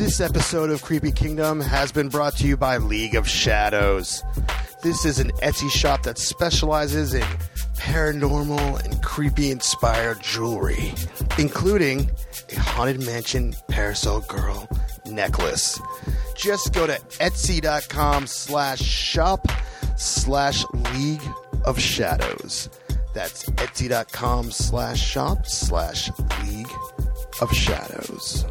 This episode of Creepy Kingdom has been brought to you by League of Shadows. This is an Etsy shop that specializes in paranormal and creepy-inspired jewelry, including a Haunted Mansion Parasol Girl necklace. Just go to etsy.com/shop/League of Shadows. That's etsy.com/shop/League of Shadows.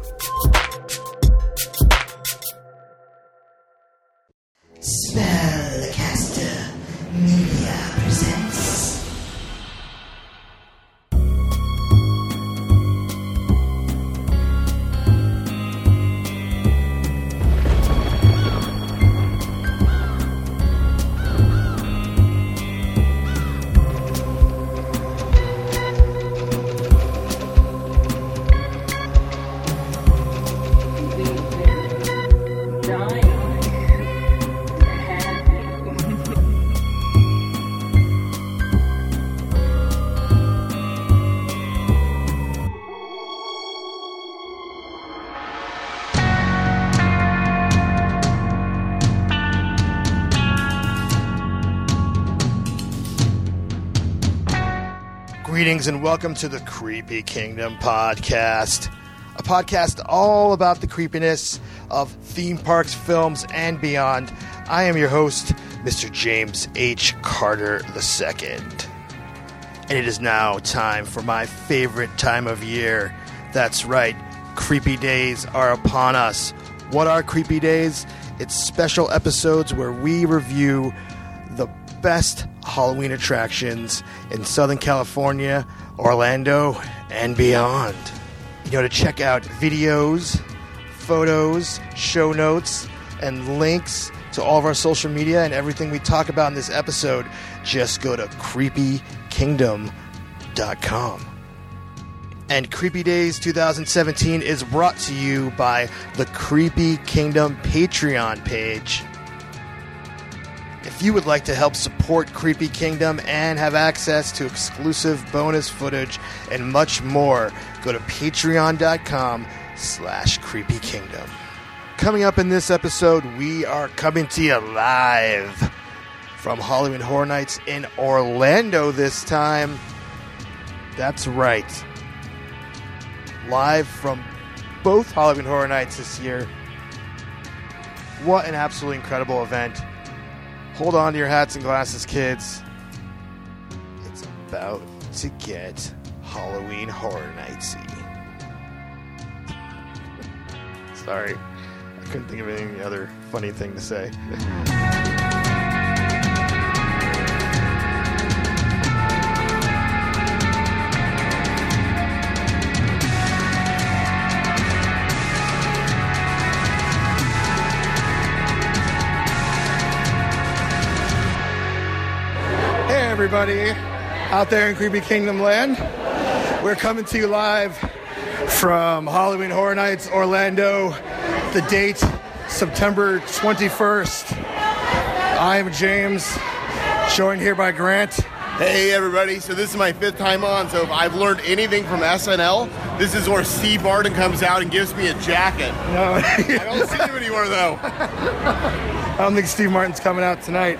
Spellcaster Media presents. Greetings and welcome to the Creepy Kingdom podcast, a podcast all about the creepiness of theme parks, films, and beyond. I am your host, Mr. James H. Carter II. And it is now time for my favorite time of year. That's right, Creepy Days are upon us. What are Creepy Days? It's special episodes where we review the best Halloween attractions in Southern California, Orlando, and beyond. To check out videos, photos, show notes, and links to all of our social media and everything we talk about in this episode, just go to creepykingdom.com. And Creepy Days 2017 is brought to you by the Creepy Kingdom Patreon page. If you would like to help support Creepy Kingdom and have access to exclusive bonus footage and much more, go to patreon.com/creepykingdom. Coming up in this episode, we are coming to you live from Halloween Horror Nights in Orlando this time. That's right. Live from both Halloween Horror Nights this year. What an absolutely incredible event. Hold on to your hats and glasses, kids. It's about to get Halloween Horror Nightsy. Sorry, I couldn't think of any other funny thing to say. Everybody out there in Creepy Kingdom land, we're coming to you live from Halloween Horror Nights Orlando. The date, September 21st. I am James, joined here by Grant. Hey everybody, so this is my 5th time on, so if I've learned anything from SNL, this is where Steve Martin comes out and gives me a jacket. No, I don't see him anymore though. I don't think Steve Martin's coming out tonight.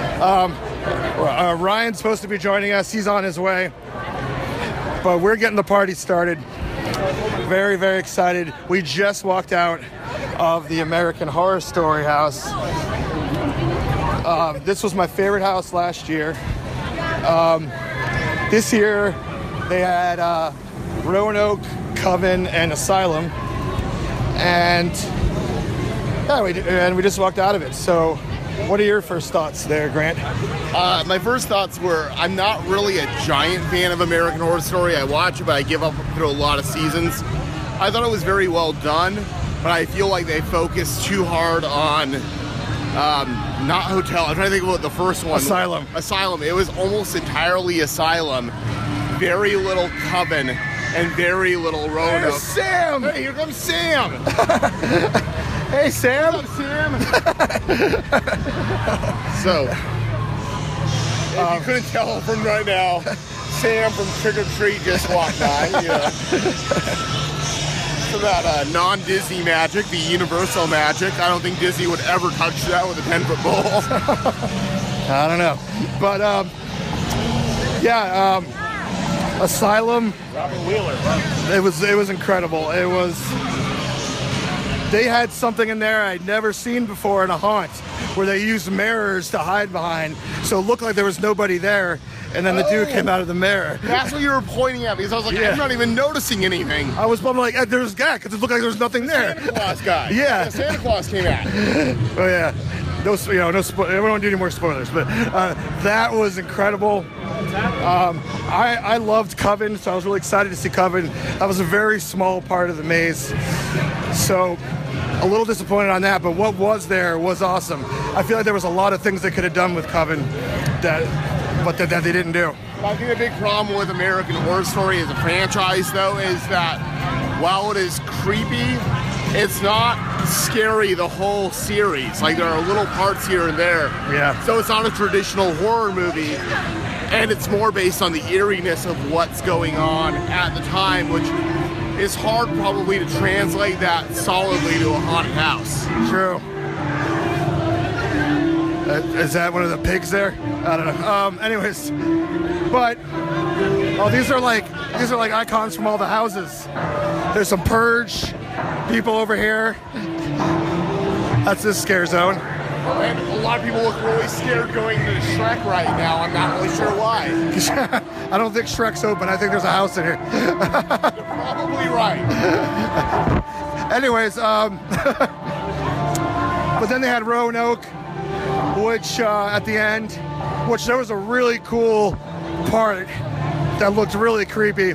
Ryan's supposed to be joining us. He's on his way. But we're getting the party started. Very, very excited. We just walked out of the American Horror Story house. This was my favorite house last year. This year, they had Roanoke, Coven, and Asylum. And we just walked out of it. So what are your first thoughts there, Grant? My first thoughts were, I'm not really a giant fan of American Horror Story. I watch it, but I give up through a lot of seasons. I thought it was very well done, but I feel like they focused too hard on, not Hotel. I'm trying to think of what the first one. Asylum. It was almost entirely Asylum. Very little Coven and very little Roanoke. There's Sam! Hey, here comes Sam! Hey, Sam! What's up, Sam? So, if you couldn't tell from right now, Sam from Trick or Treat just walked by. Yeah. of that non-Disney magic, the Universal magic. I don't think Disney would ever touch that with a 10-foot pole. I don't know. But, Asylum. Robert Wheeler. It was incredible. They had something in there I'd never seen before in a haunt, where they used mirrors to hide behind, so it looked like there was nobody there, and then the dude came out of the mirror. That's what you were pointing at, because I was like, I'm not even noticing anything. I was bummed, like, there's a guy, because it looked like there was nothing there. Santa Claus guy. Yeah. Santa Claus came out. Oh yeah. No, we don't do any more spoilers, but that was incredible. I loved Coven, so I was really excited to see Coven. That was a very small part of the maze, so a little disappointed on that, but what was there was awesome. I feel like there was a lot of things they could have done with Coven that they didn't do. I think the big problem with American Horror Story as a franchise, though, is that while it is creepy, it's not scary the whole series. Like, there are little parts here and there. Yeah. So it's not a traditional horror movie, and it's more based on the eeriness of what's going on at the time, which is hard probably to translate that solidly to a haunted house. True. Is that one of the pigs there? I don't know. Anyways, but these are like icons from all the houses. There's some Purge people over here. That's this scare zone. And a lot of people look really scared going to Shrek right now. I'm not really sure why. I don't think Shrek's open. I think there's a house in here. You're probably right. Anyways, but then they had Roanoke, which at the end, which there was a really cool part that looked really creepy.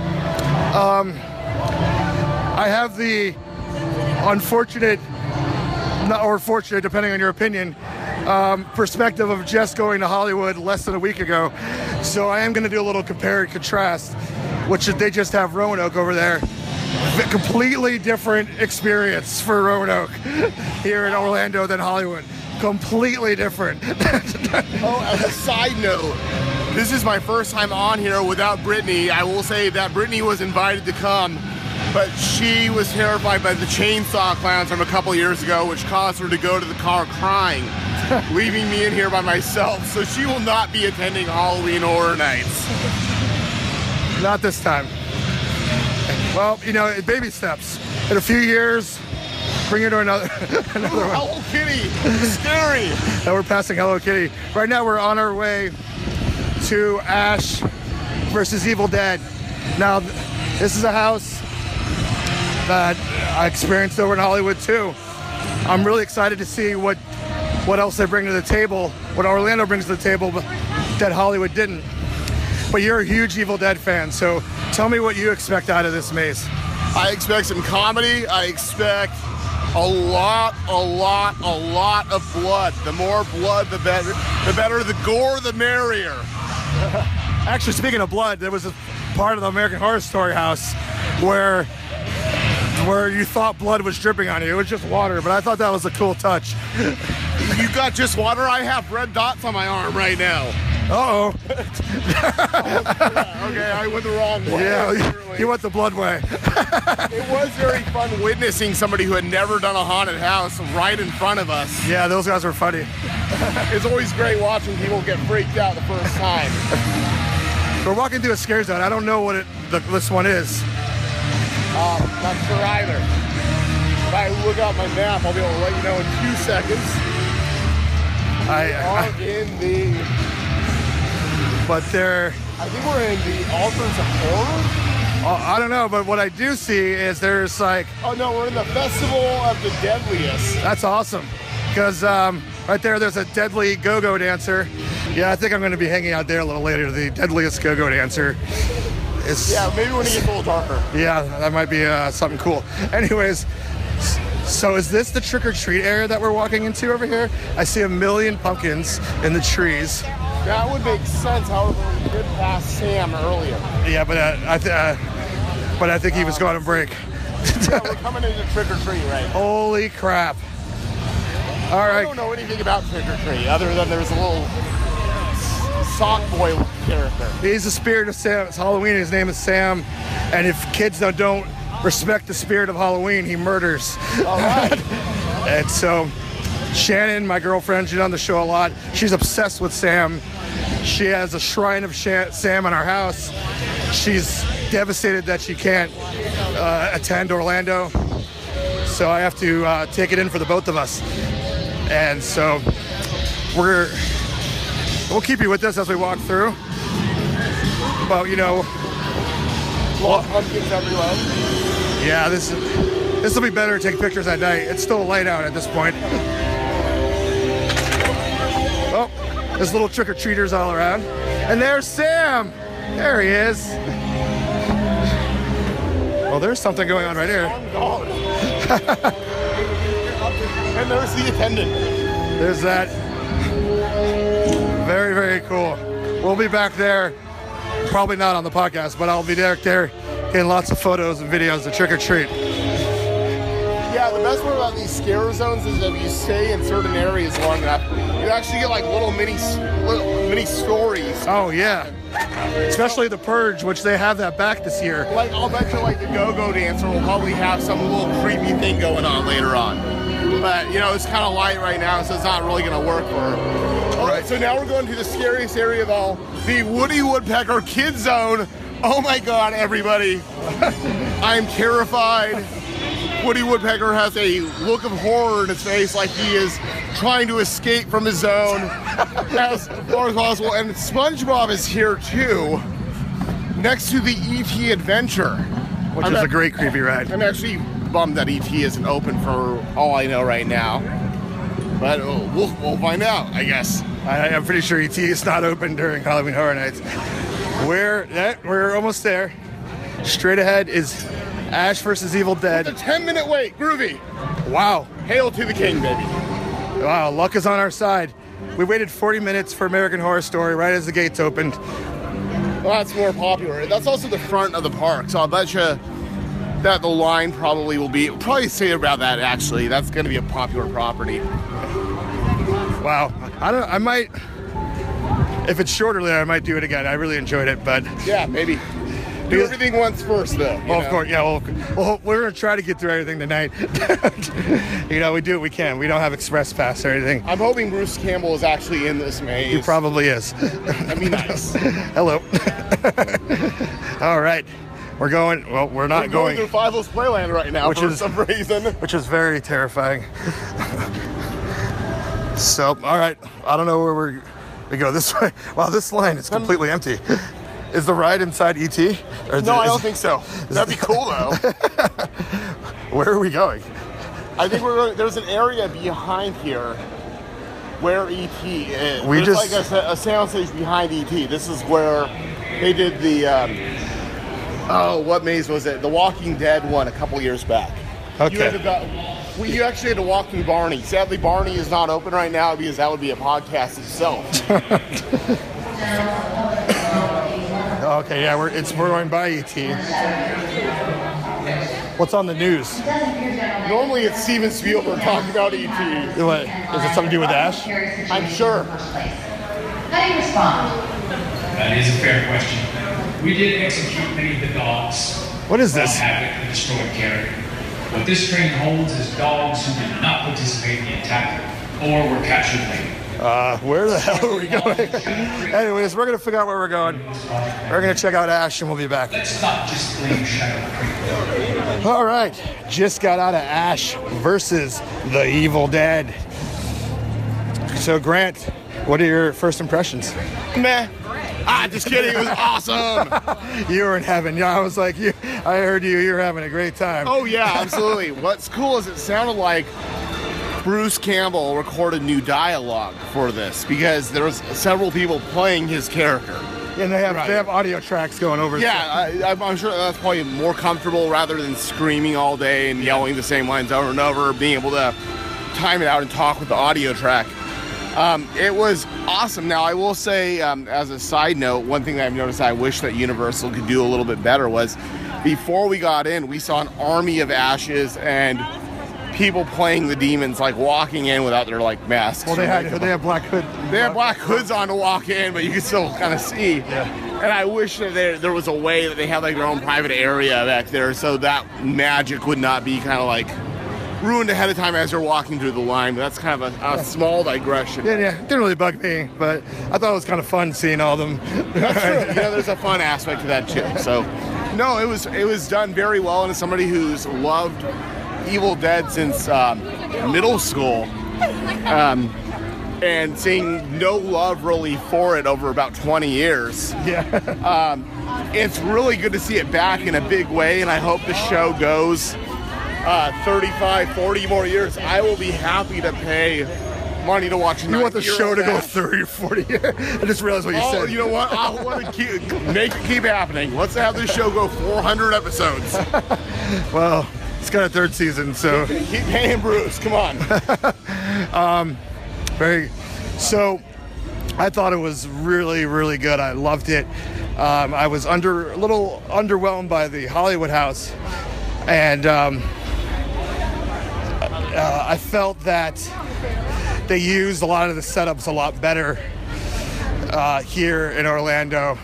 I have the unfortunate, or fortunate, depending on your opinion, perspective of just going to Hollywood less than a week ago. So I am going to do a little compare and contrast, which they just have Roanoke over there. A completely different experience for Roanoke here in Orlando than Hollywood. Completely different. Oh, as a side note, this is my first time on here without Brittany. I will say that Brittany was invited to come, but she was terrified by the chainsaw clowns from a couple years ago, which caused her to go to the car crying, leaving me in here by myself. So she will not be attending Halloween Horror Nights. Not this time. Well, baby steps. In a few years, bring her to another one. Hello Kitty, scary. And we're passing Hello Kitty. Right now we're on our way to Ash versus Evil Dead. Now, this is a house that I experienced over in Hollywood too. I'm really excited to see what else they bring to the table, what Orlando brings to the table that Hollywood didn't. But you're a huge Evil Dead fan, so tell me what you expect out of this maze. I expect some comedy. I expect a lot of blood. The more blood, the better. The better the gore, the merrier. Actually, speaking of blood, there was a part of the American Horror Story house where you thought blood was dripping on you. It was just water, but I thought that was a cool touch. You got just water? I have red dots on my arm right now. Uh-oh. Okay, I went the wrong way. Yeah, you went the blood way. It was very fun witnessing somebody who had never done a haunted house right in front of us. Yeah, those guys were funny. It's always great watching people get freaked out the first time. We're walking through a scare zone. I don't know what this one is. Not sure either. If I look out my map, I'll be able to let you know in 2 seconds. We are in the... But they're... I think we're in the Altars of Horror? I don't know, but what I do see is there's like... Oh no, we're in the Festival of the Deadliest. That's awesome. Because right there's a deadly go-go dancer. Yeah, I think I'm going to be hanging out there a little later. The deadliest go-go dancer. Yeah, maybe when it gets a little darker. Yeah, that might be something cool. Anyways, so is this the trick-or-treat area that we're walking into over here? I see 1 million pumpkins in the trees. That would make sense, however, we did pass Sam earlier. Yeah, but I think he was going on break. Yeah, we're coming into trick-or-treat right now. Holy crap. All right. I don't know anything about trick-or-treat, other than there's a little sock boy character. He's the spirit of Sam. It's Halloween. His name is Sam. And if kids don't respect the spirit of Halloween, he murders. All right. And so Shannon, my girlfriend, she's on the show a lot. She's obsessed with Sam. She has a shrine of Sam in our house. She's devastated that she can't attend Orlando. So I have to take it in for the both of us. And so we'll keep you with us as we walk through. But, you know, Pumpkins everywhere. yeah, this will be better to take pictures at night. It's still light out at this point. Oh, there's little trick-or-treaters all around. And there's Sam. There he is. Well, there's something going on right here. And there's the attendant. There's that. Very, very cool. We'll be back there. Probably not on the podcast, but I'll be there getting lots of photos and videos of Trick or Treat. Yeah, the best part about these scare zones is if you stay in certain areas long enough, you actually get like little mini stories. Oh, yeah. Especially The Purge, which they have that back this year. Like, I'll bet you like the go-go dancer will probably have some little creepy thing going on later on. But, you know, it's kind of light right now, so it's not really going to work for her. All right, so now we're going to the scariest area of all, the Woody Woodpecker Kid Zone. Oh my God, everybody. I'm terrified. Woody Woodpecker has a look of horror in his face like he is trying to escape from his zone as far as possible. And SpongeBob is here too, next to the E.T. Adventure. Which is a great creepy ride. I'm actually bummed that E.T. isn't open for all I know right now. But we'll find out, I guess. I'm pretty sure E.T. is not open during Halloween Horror Nights. We're almost there. Straight ahead is Ash vs. Evil Dead. It's a 10-minute wait. Groovy. Wow. Hail to the king, baby. Wow, luck is on our side. We waited 40 minutes for American Horror Story right as the gates opened. Well, that's more popular. That's also the front of the park, so I'll bet you that the line probably will be, probably say about that actually. That's going to be a popular property. Wow. I might, if it's shorter there, I might do it again. I really enjoyed it, but. Yeah, maybe. Do everything once first, though. Well, of course, yeah. Well, we're going to try to get through everything tonight. You know, we do what we can. We don't have express pass or anything. I'm hoping Bruce Campbell is actually in this maze. He probably is. That'd be nice. Hello. All right. We're going, well, we're not going through Five O's Playland right now for some reason. Which is very terrifying. So, all right. I don't know where we go this way. Wow, this line is completely empty. Is the ride inside E.T.? No, I don't think so. That'd be cool, though. Where are we going? I think we're going. There's an area behind here where E.T. is. There's like a soundstage behind E.T. This is where they did the, what maze was it? The Walking Dead one a couple years back. Okay. You actually had to walk through Barney. Sadly, Barney is not open right now because that would be a podcast itself. Okay, yeah, we're going by E.T. What's on the news? Normally it's Steven Spielberg talking about E.T. What? Is it something to do with Ash? I'm sure. How do you respond? That is a fair question. We did execute many of the dogs. What is this? From Havoc, the destroyed carrier. What this train holds is dogs who did not participate in the attack or were captured later. Where the hell are we going? Anyways, we're going to figure out where we're going. We're going to check out Ash and we'll be back. Let's not just blame Shadow Creek. All right. Just got out of Ash versus the Evil Dead. So, Grant, what are your first impressions? Meh. Just kidding. It was awesome. You were in heaven. Yeah, I was like, I heard you. You're having a great time. Oh, yeah, absolutely. What's cool is it sounded like Bruce Campbell recorded new dialogue for this because there was several people playing his character. And they have audio tracks going over. Yeah, I'm sure that's probably more comfortable rather than screaming all day and yelling the same lines over and over, being able to time it out and talk with the audio track. It was awesome. Now, I will say, as a side note, one thing that I've noticed I wish that Universal could do a little bit better was before we got in, we saw an army of ashes and people playing the demons, like walking in without their masks. Well, they have black hoods. They have black hoods on to walk in, but you can still kind of see. Yeah. And I wish that there was a way that they had like their own private area back there, so that magic would not be kind of like ruined ahead of time as you're walking through the line. But that's kind of a small digression. Yeah, it didn't really bug me, but I thought it was kind of fun seeing all of them. That's true. There's a fun aspect to that too. So, no, it was done very well, and as somebody who's loved Evil Dead since middle school, and seeing no love really for it over about 20 years. Yeah. It's really good to see it back in a big way, and I hope the show goes 35, 40 more years. I will be happy to pay money to watch. You want the show to go 30 or 40 years? I just realized what you said. You know what? I want to make it keep happening. Let's have this show go 400 episodes. Well, it's got a third season, so keep paying Bruce. Come on. So I thought it was really, really good. I loved it. I was a little underwhelmed by the Hollywood House, and I felt that they used a lot of the setups a lot better here in Orlando.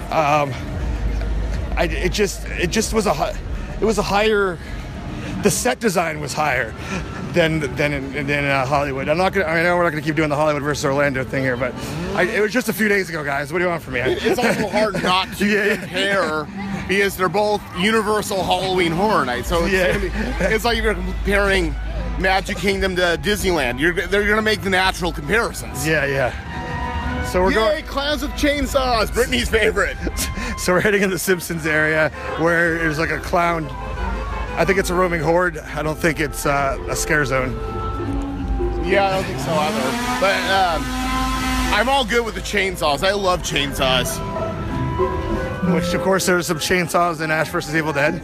It just was a higher. The set design was higher than in Hollywood. I know we're not gonna keep doing the Hollywood versus Orlando thing here, but it was just a few days ago, guys. What do you want from me? It's also hard not to compare because they're both Universal Halloween Horror Nights. So it's like you're comparing Magic Kingdom to Disneyland. They're gonna make the natural comparisons. Yeah. So we're going Clowns with Chainsaws, Brittany's favorite. So we're heading in the Simpsons area where there's like a clown. I think it's a roaming horde. I don't think it's a scare zone. Yeah, I don't think so either. But I'm all good with the chainsaws. I love chainsaws. Which, of course, there's some chainsaws in Ash vs. Evil Dead.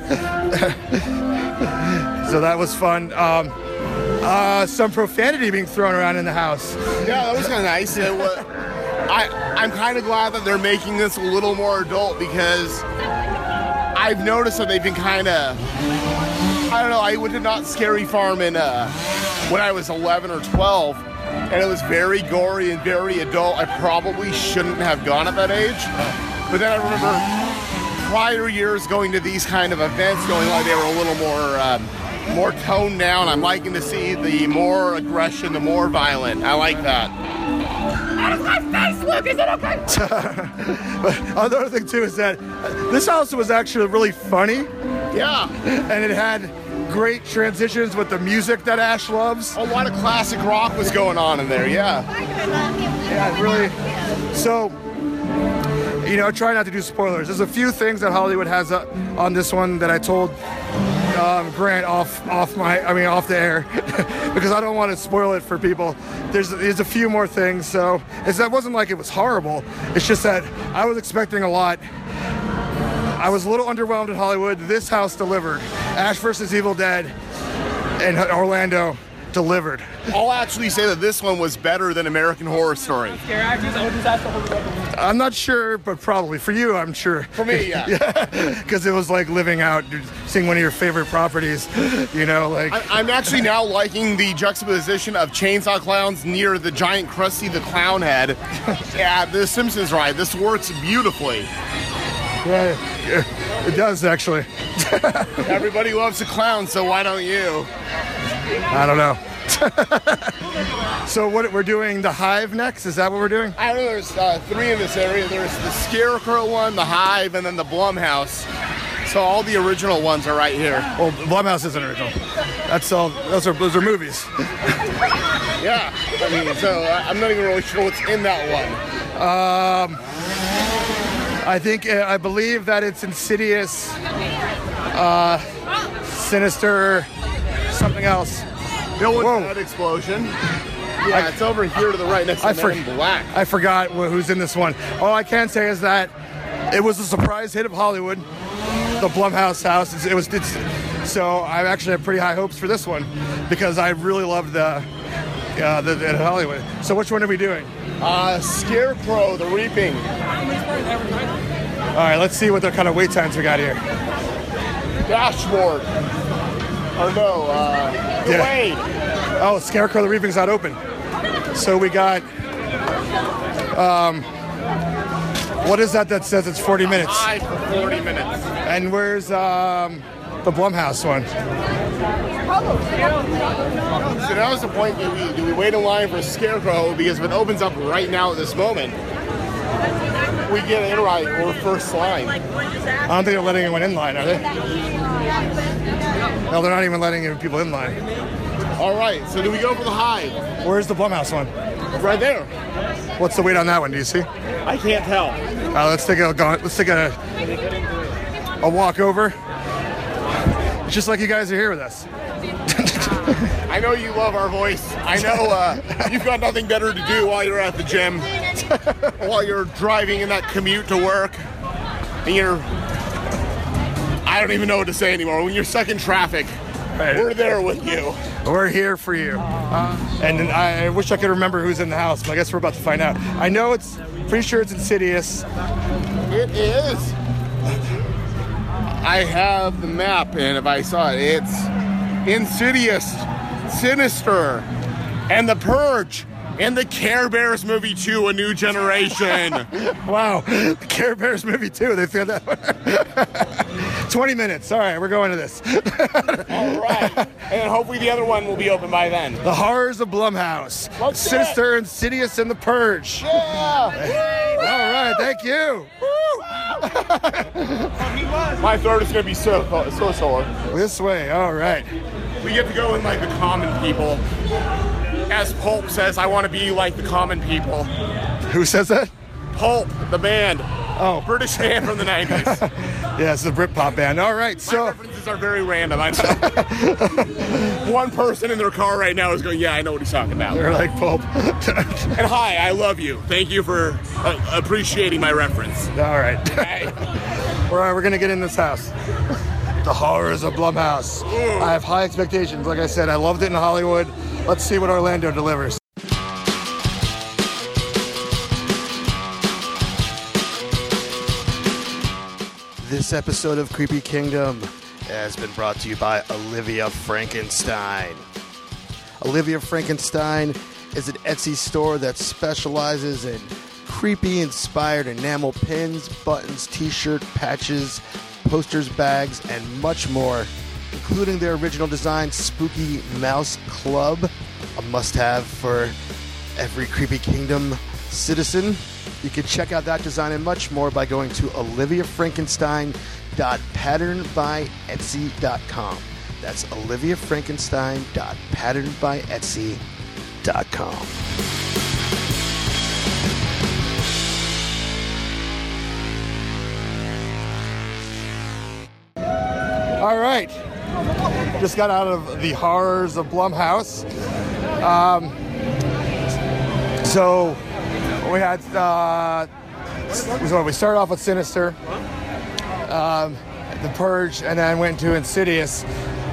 So that was fun. Some profanity being thrown around in the house. Yeah, that was kind of nice. I'm kind of glad that they're making this a little more adult because I've noticed that they've been kind of, I don't know, I went to Not Scary Farm when I was 11 or 12, and it was very gory and very adult. I probably shouldn't have gone at that age, but then I remember prior years going to these kind of events, going like they were a little more toned down. I'm liking to see the more aggression, the more violent. I like that. That is my face, Luke. Is it okay? But another thing too is that this house was actually really funny. Yeah. And it had great transitions with the music that Ash loves. A lot of classic rock was going on in there, yeah. Yeah, really. So, try not to do spoilers. There's a few things that Hollywood has on this one that I told Grant off the air because I don't want to spoil it for people. There's a few more things, so that wasn't like it was horrible. It's just that I was expecting a lot. I was a little underwhelmed in Hollywood. This house delivered. Ash vs. Evil Dead and Orlando delivered. I'll actually say that this one was better than American Horror Story. I'm not sure, but probably. For you, I'm sure. For me, yeah. Because it was like living out, seeing one of your favorite properties, I'm actually now liking the juxtaposition of chainsaw clowns near the giant Krusty the Clown head at the Simpsons ride. This works beautifully. Yeah, it does, actually. Everybody loves a clown, so why don't you? I don't know. So what we're doing, the Hive next? Is that what we're doing? I don't know. There's 3 in this area. There's the Scarecrow one, the Hive, and then the Blumhouse. So all the original ones are right here. Well, Blumhouse isn't original. That's all. Those are movies. Yeah. I'm not even really sure what's in that one. I believe that it's Insidious, Sinister, something else. No one's Head Explosion. Yeah, it's over here to the right next to Men in Black. I forgot who's in this one. All I can say is that it was a surprise hit of Hollywood, the Blumhouse house. So I actually have pretty high hopes for this one because I really loved the Hollywood. So which one are we doing? Scarecrow, The Reaping. All right, let's see what kind of wait times we got here. Dashboard. Or no, Wade. Oh, Scarecrow, The Reaping's not open. So we got What is that says it's 40 minutes? High for 40 minutes. And where's the Blumhouse one? So now is the point, do we wait in line for Scarecrow? Because if it opens up right now at this moment, we get in right, we're first line. I don't think they're letting anyone in line, are they? No, they're not even letting people in line. All right, so do we go for the Hive? Where's the Blumhouse one? Right there. What's the wait on that one? Do you see? I can't tell. Let's take a walk over. It's just like you guys are here with us. I know you love our voice. I know you've got nothing better to do while you're at the gym, while you're driving in that commute to work, and I don't even know what to say anymore. When you're stuck in traffic, we're there with you. We're here for you. And I wish I could remember who's in the house, but I guess we're about to find out. I know pretty sure it's Insidious. It is. I have the map, and if I saw it, it's Insidious, Sinister, and The Purge, and the Care Bears movie 2, A New Generation. Wow, the Care Bears movie 2, they found that one. 20 minutes, all right, we're going to this. All right, and hopefully the other one will be open by then. The Horrors of Blumhouse, Sinister, Insidious, and The Purge. Yeah! All right, thank you. My throat is going to be so sore. This way, all right. We get to go in like the common people. As Pulp says, I want to be like the common people. Who says that? Pulp, the band. Oh. British band from the 90s. Yeah, it's the Britpop band. All right, My so... references are very random, I know. One person in their car right now is going, yeah, I know what he's talking about. They're like Pulp. And hi, I love you. Thank you for appreciating my reference. All right. Okay. We're going to get in this house. The Horrors of Blumhouse. I have high expectations. Like I said, I loved it in Hollywood. Let's see what Orlando delivers. This episode of Creepy Kingdom has been brought to you by Olivia Frankenstein. Olivia Frankenstein is an Etsy store that specializes in creepy-inspired enamel pins, buttons, t-shirt, patches, posters, bags, and much more, including their original design, Spooky Mouse Club, a must-have for every Creepy Kingdom citizen. You can check out that design and much more by going to oliviafrankenstein.patternbyetsy.com. That's oliviafrankenstein.patternbyetsy.com. All right, just got out of the Horrors of Blumhouse. So we had we started off with Sinister, The Purge, and then went to Insidious.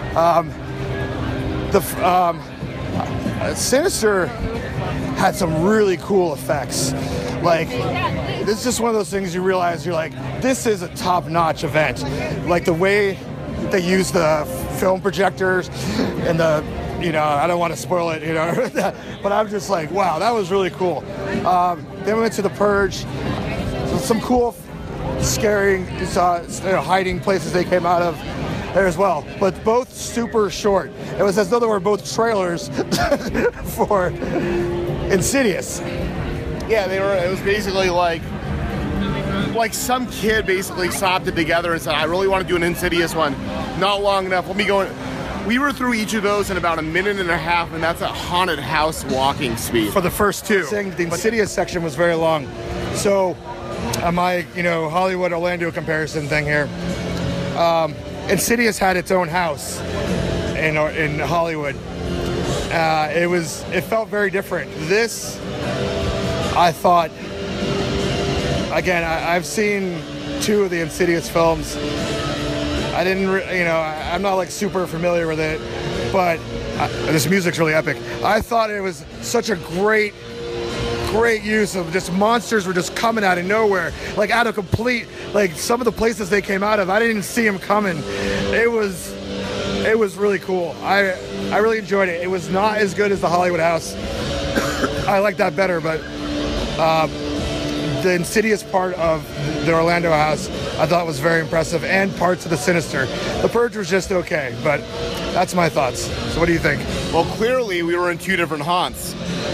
Sinister had some really cool effects. Like, this is just one of those things you realize you're like, this is a top-notch event. Like the way they use the film projectors and the, I don't want to spoil it, but I'm just like, wow, that was really cool. Then we went to The Purge. Some cool, scary, hiding places they came out of there as well, but both super short. It was as though they were both trailers for Insidious. Yeah, it was basically like some kid basically sopped it together and said, I really want to do an Insidious one. Not long enough. Let me go in. We were through each of those in about a minute and a half, and that's a haunted house walking speed. For the first two. The Insidious section was very long. So, my, Hollywood Orlando comparison thing here. Insidious had its own house in Hollywood. It felt very different. This, I thought, again, I've seen two of the Insidious films. I didn't, I'm not like super familiar with it, but this music's really epic. I thought it was such a great use of just monsters were just coming out of nowhere, like out of complete, like some of the places they came out of, I didn't see them coming. It was really cool. I really enjoyed it. It was not as good as the Hollywood House. I like that better, but the Insidious part of the Orlando house I thought was very impressive, and parts of the Sinister. The Purge was just okay, but that's my thoughts. So what do you think? Well, clearly we were in two different haunts.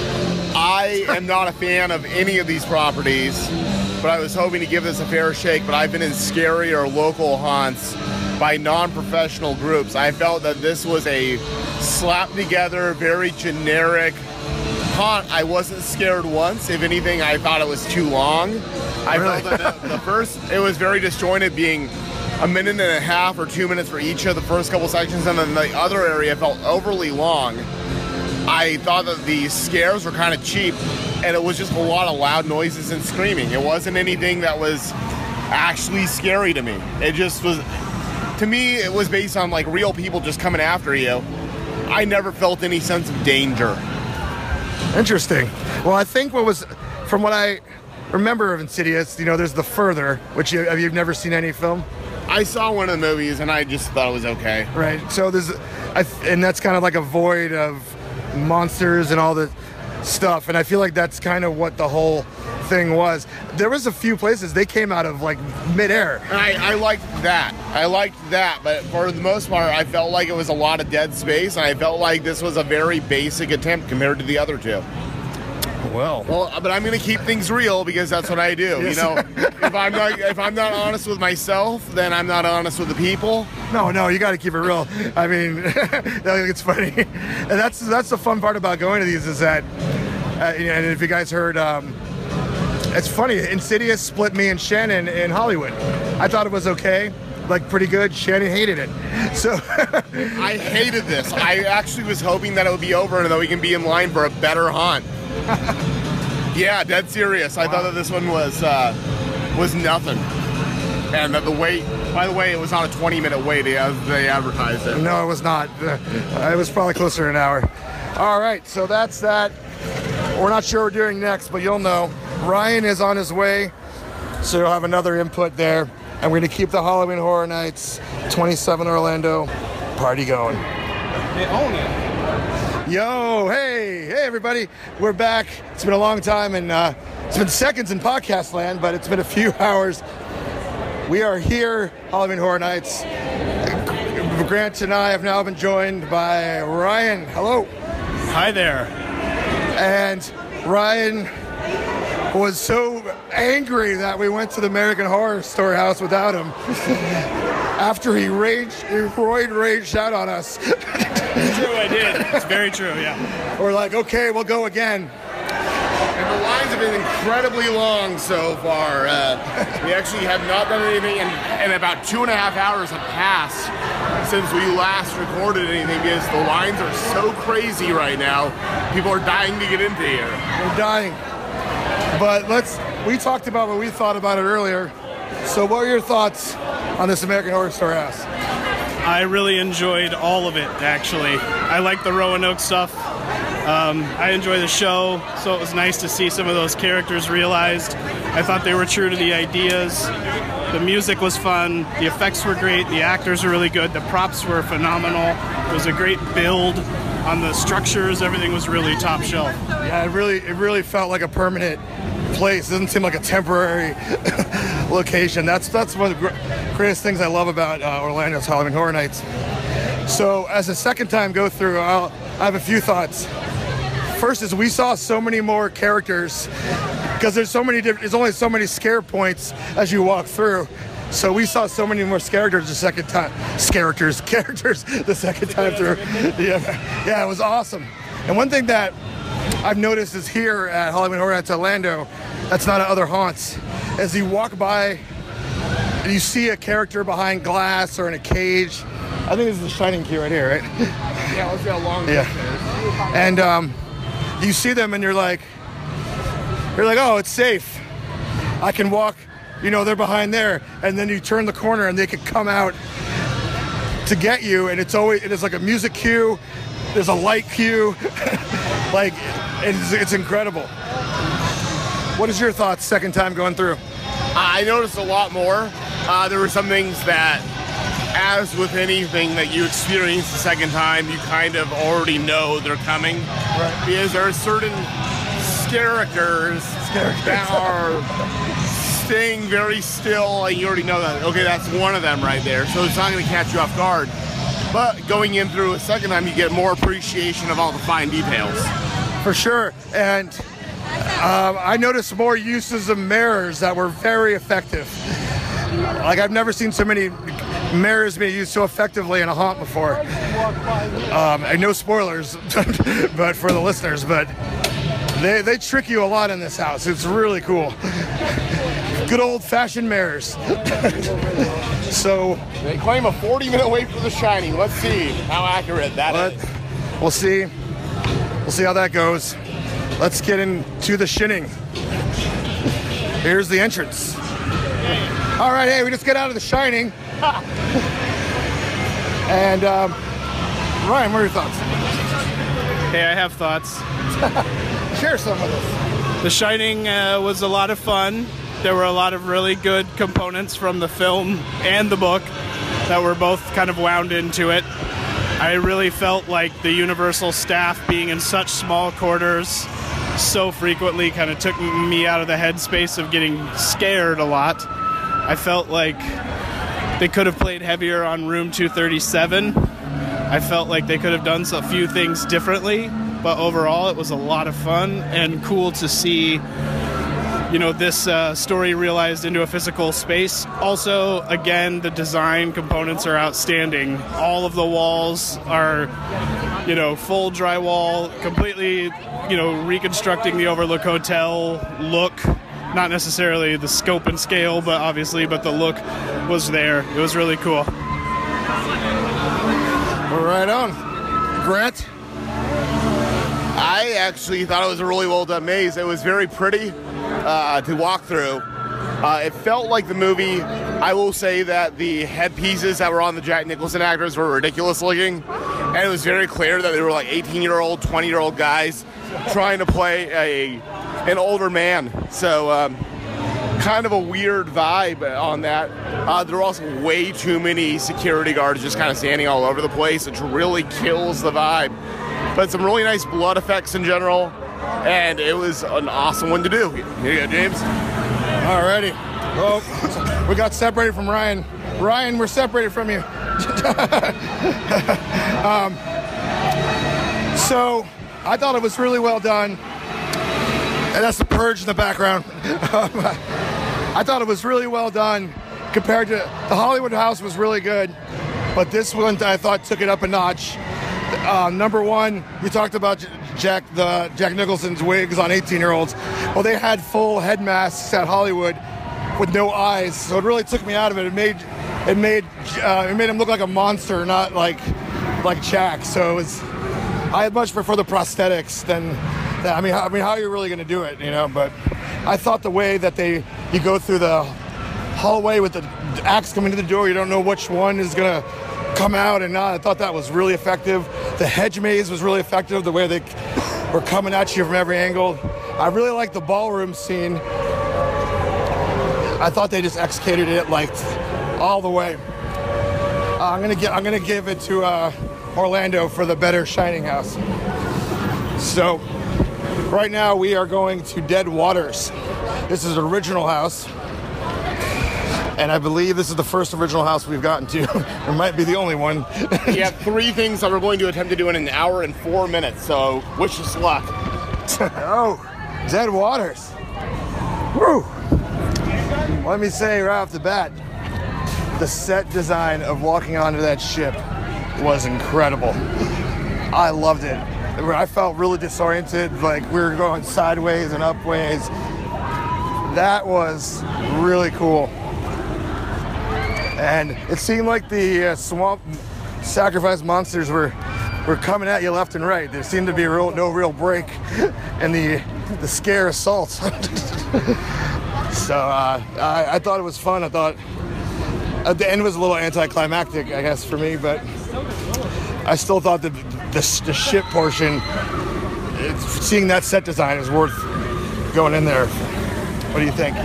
I am not a fan of any of these properties, but I was hoping to give this a fair shake, but I've been in scary or local haunts by non-professional groups. I felt that this was a slapped together, very generic haunt. I wasn't scared once. If anything, I thought it was too long. I felt that the first, it was very disjointed, being a minute and a half or 2 minutes for each of the first couple sections, and then the other area felt overly long. I thought that the scares were kind of cheap, and it was just a lot of loud noises and screaming. It wasn't anything that was actually scary to me. It just was, to me, it was based on like real people just coming after you. I never felt any sense of danger. Interesting. Well, I think from what I remember of Insidious, there's The Further, which you've never seen any film? I saw one of the movies, and I just thought it was okay. Right. So and that's kind of like a void of monsters and all the stuff, and I feel like that's kind of what the whole thing was. There was a few places they came out of like midair. And I liked that, but for the most part, I felt like it was a lot of dead space, and I felt like this was a very basic attempt compared to the other two. Well, but I'm going to keep things real because that's what I do. Yes. If I'm not honest with myself, then I'm not honest with the people. No, you got to keep it real. I mean, it's funny, and that's the fun part about going to these is that, and if you guys heard, it's funny. Insidious split me and Shannon in Hollywood. I thought it was okay. Like pretty good. Shannon hated it. So I hated this. I actually was hoping that it would be over and that we can be in line for a better haunt. Yeah, dead serious. I thought that this one was nothing. And that the wait, by the way, it was on a 20-minute wait as they advertised it. No, it was not. It was probably closer to an hour. All right, so that's that. We're not sure what we're doing next, but you'll know. Ryan is on his way, so you'll have another input there. And we're going to keep the Halloween Horror Nights 27 Orlando party going. They own it. Yo, hey everybody. We're back. It's been a long time, and it's been seconds in podcast land, but it's been a few hours. We are here, Halloween Horror Nights. Grant and I have now been joined by Ryan. Hello. Hi there. And Ryan was so angry that we went to the American Horror Story house without him after he raged out on us. It's true, I did. It's very true, yeah. We're like, okay, we'll go again. And the lines have been incredibly long so far. We actually have not done anything, and about 2.5 hours have passed since we last recorded anything because the lines are so crazy right now. People are dying to get into here. They're dying. But we talked about what we thought about it earlier. So what are your thoughts on this American Horror Story house? I really enjoyed all of it, actually. I like the Roanoke stuff. I enjoy the show, so it was nice to see some of those characters realized. I thought they were true to the ideas. The music was fun. The effects were great. The actors were really good. The props were phenomenal. It was a great build on the structures. Everything was really top shelf. Yeah, it really felt like a permanent place. It doesn't seem like a temporary location. That's one of the greatest things I love about Orlando's Halloween Horror Nights. So as a second time go through, I have a few thoughts. First is we saw so many more characters because there's only so many scare points as you walk through. So we saw so many more characters the second time through. Yeah, it was awesome. And one thing that I've noticed is here at Halloween Horror Nights Orlando, that's not at other haunts, as you walk by and you see a character behind glass or in a cage. I think this is the Shining Key right here, right? Yeah, let's see how long this is. And you see them and you're like, oh, it's safe. I can walk, they're behind there. And then you turn the corner and they could come out to get you. And it is like a music cue. There's a light cue. Like, it's incredible. What is your thoughts second time going through? I noticed a lot more. There were some things that, as with anything that you experience the second time, you kind of already know they're coming. Right. Because there are certain characters that are staying very still, and you already know that, okay, that's one of them right there, so it's not going to catch you off guard. But going in through a second time, you get more appreciation of all the fine details. For sure. And I noticed more uses of mirrors that were very effective. Like, I've never seen so many mirrors being used so effectively in a haunt before. And no spoilers, but for the listeners, but they trick you a lot in this house. It's really cool. Good old-fashioned mirrors. So they claim a 40-minute wait for The Shining. Let's see how accurate that is. We'll see. We'll see how that goes. Let's get into The Shining. Here's the entrance. All right, hey, we just got out of The Shining. And Ryan, what are your thoughts? Hey, I have thoughts. Share some with us. The Shining was a lot of fun. There were a lot of really good components from the film and the book that were both kind of wound into it. I really felt like the Universal staff being in such small quarters so frequently kind of took me out of the headspace of getting scared a lot. I felt like they could have played heavier on Room 237. I felt like they could have done a few things differently, but overall it was a lot of fun and cool to see, you know, this story realized into a physical space. Also, again, the design components are outstanding. All of the walls are, you know, full drywall, completely, you know, reconstructing the Overlook Hotel look. Not necessarily the scope and scale, but the look was there. It was really cool. Right on. Grant? I actually thought it was a really well done maze. It was very pretty to walk through. It felt like the movie. I will say that the headpieces that were on the Jack Nicholson actors were ridiculous looking, and it was very clear that they were like 18-year-old, 20-year-old guys trying to play an older man. So kind of a weird vibe on that. There were also way too many security guards just kind of standing all over the place, which really kills the vibe. But some really nice blood effects in general, and it was an awesome one to do. Here you go, James. Alrighty. Well, we got separated from Ryan. Ryan, we're separated from you. So, I thought it was really well done. And that's the Purge in the background. I thought it was really well done compared to the Hollywood House was really good, but this one I thought took it up a notch. Number one, you talked about Jack Nicholson's wigs on 18-year-olds. Well, they had full head masks at Hollywood with no eyes, so it really took me out of it. It made him look like a monster, not like Jack. So I much prefer the prosthetics than that. I mean, how are you really going to do it, you know? But I thought the way that you go through the hallway with the axe coming to the door, you don't know which one is going to come out and not. I thought that was really effective. The hedge maze was really effective, the way they were coming at you from every angle. I really liked the ballroom scene. I thought they just executed it like all the way. I'm gonna give it to Orlando for the better Shining house. So right now we are going to Dead Waters. This is an original house. And I believe this is the first original house we've gotten to. It might be the only one. We have 3 things that we're going to attempt to do in an hour and 4 minutes, so wish us luck. Oh, Dead Waters. Woo! Let me say right off the bat, the set design of walking onto that ship was incredible. I loved it. I felt really disoriented, like we were going sideways and upways. That was really cool. And it seemed like the swamp sacrifice monsters were coming at you left and right. There seemed to be no real break in the scare assault. So I thought it was fun. I thought at the end was a little anticlimactic, I guess, for me, but I still thought that the ship portion, seeing that set design is worth going in there. What do you think?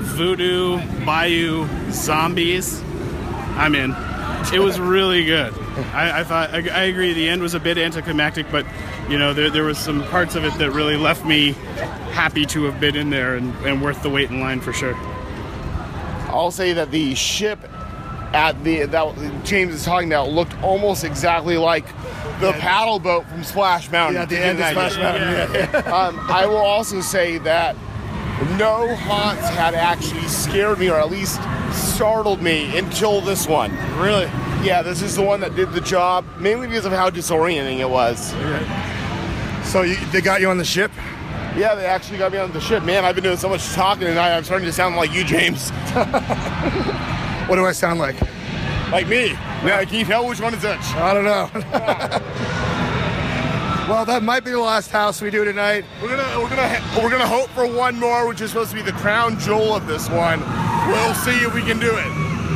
Voodoo, Bayou, zombies. I'm in. It was really good. I agree. The end was a bit anticlimactic, but there was some parts of it that really left me happy to have been in there and worth the wait in line for sure. I'll say that the ship that James is talking about looked almost exactly like the paddle boat from Splash Mountain. Yeah, the end of Splash Mountain. Yeah. I will also say that no haunts had actually scared me, or at least startled me, until this one. Really? Yeah, this is the one that did the job, mainly because of how disorienting it was. Okay. So they got you on the ship? Yeah, they actually got me on the ship. Man, I've been doing so much talking tonight, I'm starting to sound like you, James. What do I sound like? Like me. Now, can you tell which one is which? I don't know. Well, that might be the last house we do tonight. We're gonna hope for one more, which is supposed to be the crown jewel of this one. We'll see if we can do it.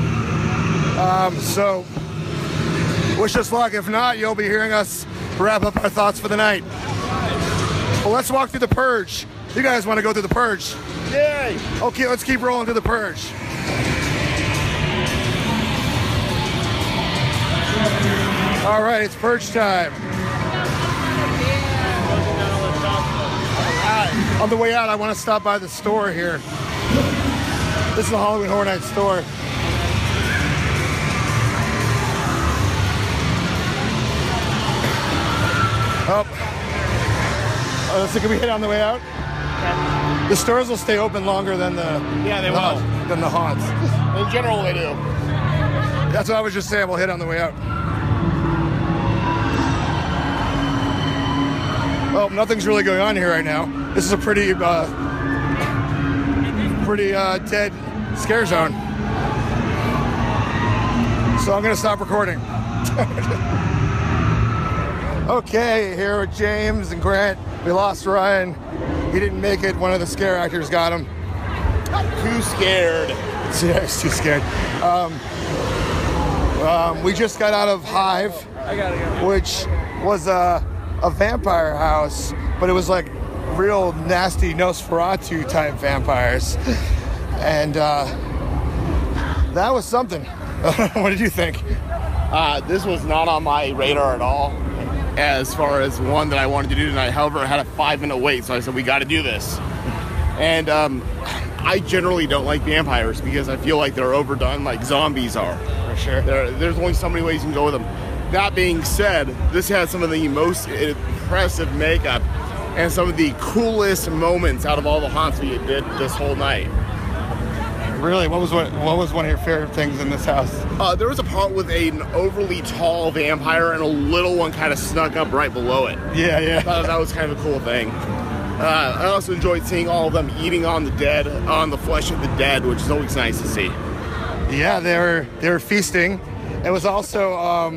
So, wish us luck. If not, you'll be hearing us wrap up our thoughts for the night. Well, let's walk through the Purge. You guys want to go through the Purge? Yay! Okay, let's keep rolling through the Purge. All right, it's Purge time. On the way out, I want to stop by the store here. This is the Halloween Horror Nights store. So can we hit on the way out? Okay. The stores will stay open longer than the than the haunts. In general, they do. That's what I was just saying. We'll hit on the way out. Well, nothing's really going on here right now. This is a pretty dead scare zone. So I'm gonna stop recording. Okay, here with James and Grant. We lost Ryan. He didn't make it. One of the scare actors got him. Too scared. Yeah, he's too scared. We just got out of Hive, which was a vampire house, but it was like real nasty Nosferatu type vampires. And that was something. What did you think? This was not on my radar at all as far as one that I wanted to do tonight. However, I had a 5-minute wait, so I said, we got to do this. And I generally don't like vampires because I feel like they're overdone like zombies are. For sure. There's only so many ways you can go with them. That being said, this has some of the most impressive makeup and some of the coolest moments out of all the haunts we did this whole night. Really? What was one of your favorite things in this house? There was a part with an overly tall vampire and a little one kind of snuck up right below it. Yeah. That was kind of a cool thing. I also enjoyed seeing all of them eating on the flesh of the dead, which is always nice to see. Yeah, they were feasting. It was also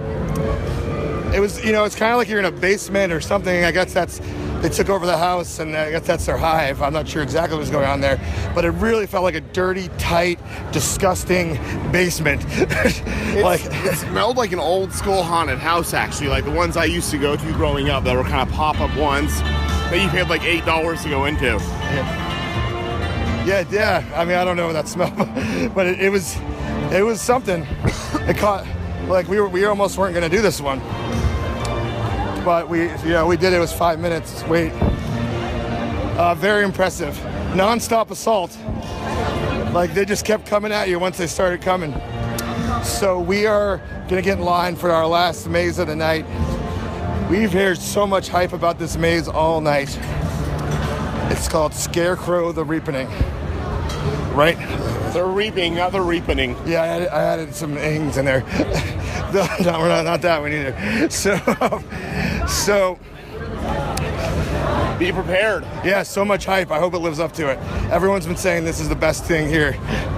it's kind of like you're in a basement or something. I guess they took over the house, and I guess that's their hive. I'm not sure exactly what's going on there, but it really felt like a dirty, tight, disgusting basement. It smelled like an old school haunted house, actually, like the ones I used to go to growing up that were kind of pop-up ones that you paid like $8 to go into. Yeah. I mean, I don't know what that smelled, but it was something. It caught, like we almost weren't going to do this one. But we did it. It was 5 minutes wait. Very impressive. Non-stop assault. Like they just kept coming at you once they started coming. So we are gonna get in line for our last maze of the night. We've heard so much hype about this maze all night. It's called Scarecrow the Reapening. Right? The Reaping, not the Reapening. Yeah, I added some ings in there. No, we're not that one either. So be prepared. Yeah, so much hype. I hope it lives up to it. Everyone's been saying this is the best thing here.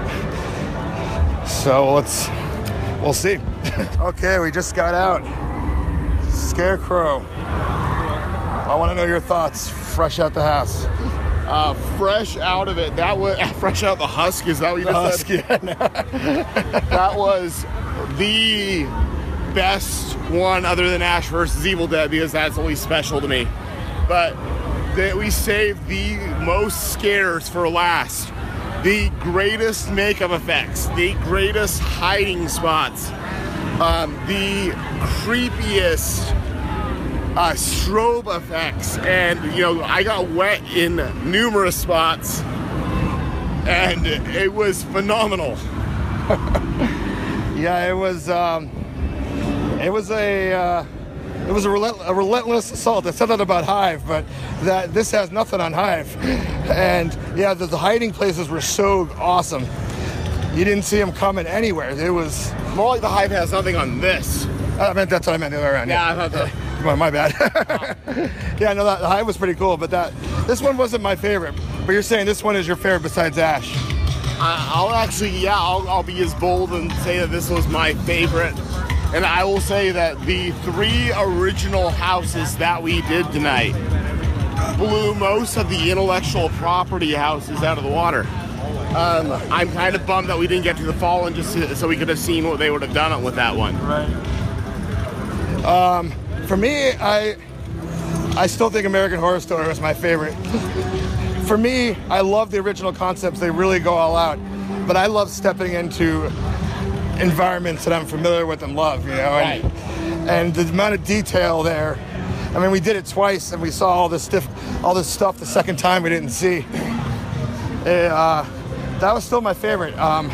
So we'll see. Okay, we just got out. Scarecrow. I want to know your thoughts. Fresh out the house. Fresh out of it. That was fresh out the husk. Is that what you just said? Yeah. That was the best one other than Ash vs. Evil Dead because that's always special to me. But we saved the most scares for last. The greatest makeup effects, the greatest hiding spots, the creepiest strobe effects, and I got wet in numerous spots, and it was phenomenal. Yeah, it was a relentless assault. I said that about Hive, but this has nothing on Hive. And yeah, the hiding places were so awesome. You didn't see them coming anywhere. It was more like the Hive has nothing on this. That's what I meant the other way around. Yeah, I thought that. My bad. Yeah, no, the Hive was pretty cool, but this one wasn't my favorite. But you're saying this one is your favorite besides Ash? I'll be as bold and say that this was my favorite. And I will say that the 3 original houses that we did tonight blew most of the intellectual property houses out of the water. I'm kind of bummed that we didn't get to the Fallen just so we could have seen what they would have done with that one. Right. For me, I still think American Horror Story was my favorite. For me, I love the original concepts. They really go all out. But I love stepping into environments that I'm familiar with and love, Right. And the amount of detail there. I mean, we did it twice, and we saw all this stuff the second time we didn't see. That was still my favorite.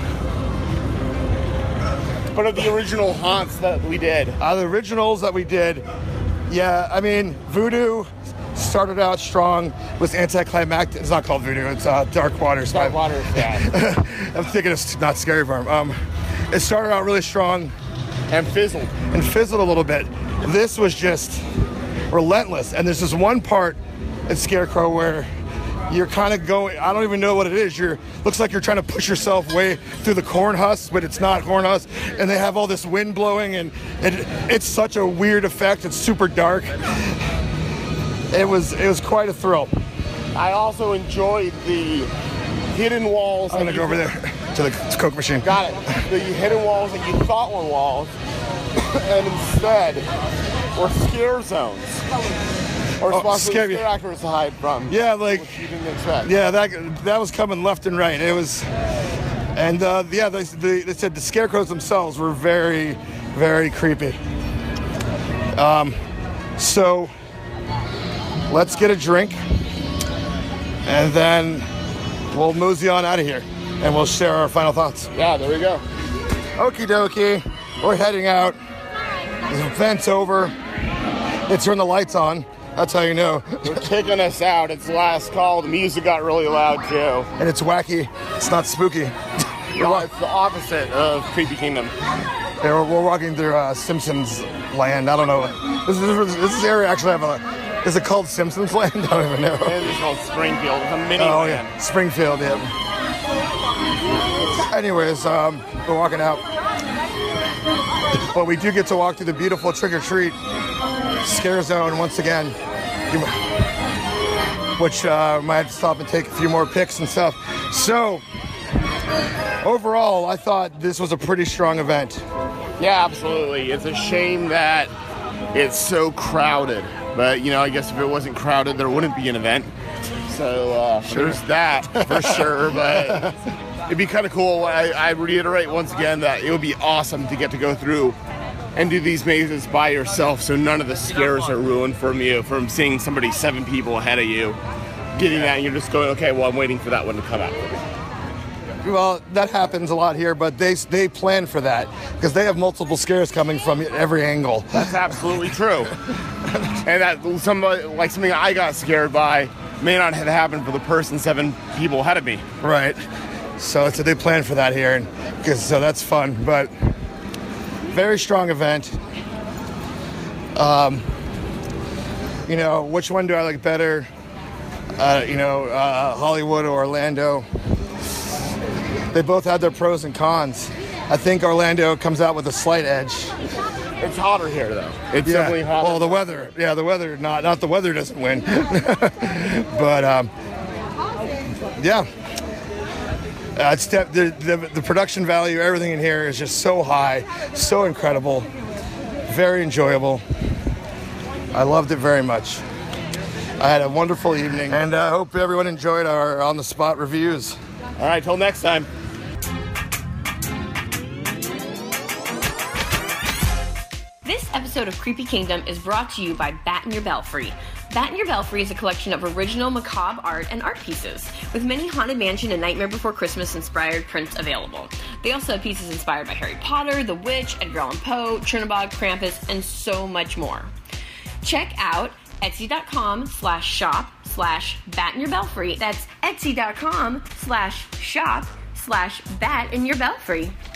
But of the original haunts that we did. The originals that we did, yeah, I mean, Voodoo started out strong, was anticlimactic. It's not called Voodoo, it's Dark Waters. Dark Waters, yeah. I'm thinking it's not Scary Farm. It started out really strong. And fizzled. A little bit. This was just relentless. And there's this one part in Scarecrow where you're kind of going, I don't even know what it is. Looks like you're trying to push yourself way through the corn husk, but it's not corn husk. And they have all this wind blowing, and it's such a weird effect. It's super dark. It was quite a thrill. I also enjoyed the hidden walls. I'm gonna go over there to the Coke machine. Got it. The hidden walls that you thought were walls, and instead were scare zones. Or spots for scare actors to hide from. Yeah, like you didn't expect. Yeah, that was coming left and right. It was, and they said the scarecrows themselves were very, very creepy. So let's get a drink, and then we'll mosey on out of here, and we'll share our final thoughts. Yeah, there we go. Okie dokie, we're heading out. The event's over. They turned the lights on. That's how you know. They're kicking us out. It's last call. The music got really loud, too. And it's wacky. It's not spooky. No, it's the opposite of Creepy Kingdom. Yeah, we're walking through Simpsons land. I don't know. This area actually is it called Simpsons land? I don't even know. It's called Springfield. It's a mini land. Yeah. Springfield, yeah. Anyways, we're walking out. But we do get to walk through the beautiful trick-or-treat scare zone once again, which might have to stop and take a few more pics and stuff. So overall, I thought this was a pretty strong event. Yeah, absolutely. It's a shame that it's so crowded, but I guess if it wasn't crowded, there wouldn't be an event. So there's that for sure. But it'd be kind of cool. I reiterate once again that it would be awesome to get to go through and do these mazes by yourself, so none of the scares are ruined from seeing somebody 7 people ahead of you, getting that, and you're just going, okay, well, I'm waiting for that one to come out. Well, that happens a lot here, but they plan for that because they have multiple scares coming from every angle. That's absolutely true. And that something I got scared by may not have happened for the person 7 people ahead of me. Right. So they plan for that here, and so that's fun, but very strong event. Which one do I like better? Hollywood or Orlando? They both had their pros and cons. I think Orlando comes out with a slight edge. It's hotter here, though. It's definitely hotter. Well, the weather. Yeah, the weather. Not the weather doesn't win. But yeah. It's the production value, everything in here is just so high, so incredible, very enjoyable. I loved it very much. I had a wonderful evening, and I hope everyone enjoyed our on-the-spot reviews. All right, till next time. episode of Creepy Kingdom is brought to you by Bat in Your Belfry. Bat in Your Belfry is a collection of original macabre art and art pieces, with many Haunted Mansion and Nightmare Before Christmas inspired prints available. They also have pieces inspired by Harry Potter, The Witch, Edgar Allan Poe, Chernobog, Krampus, and so much more. Check out Etsy.com/shop/Bat in Your Belfry. That's Etsy.com/shop/Bat in Your Belfry.